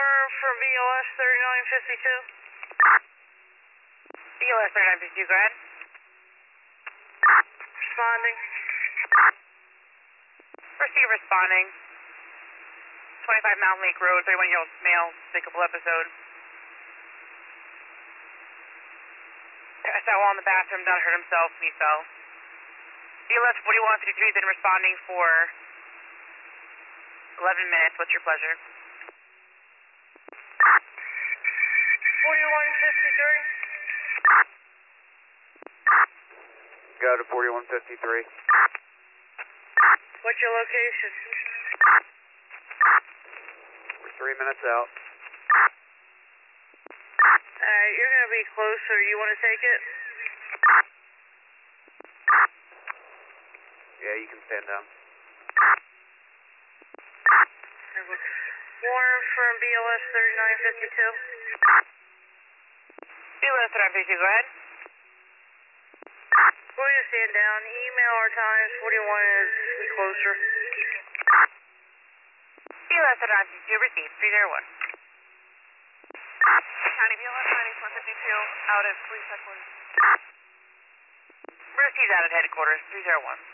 Warm from BLS 3952. BLS 3952, go ahead. Responding. Receive responding. 25 Mountain Lake Road, 31-year-old male, sickable episode. Sat while in the bathroom, done hurt himself, and he fell. BLS 4153 then responding for 11 minutes. What's your pleasure? 4153. Go to 4153. What's your location? We're 3 minutes out. Alright, you're going to be closer. You want to take it? Yeah, you can stand down. Warm from BLS 3952. BLS 3952, go ahead. Go ahead and stand down. Email our times. 41 is closer. BLS 3952, received, 301. County BLS 9152, out at police headquarters. Received out at headquarters, 301.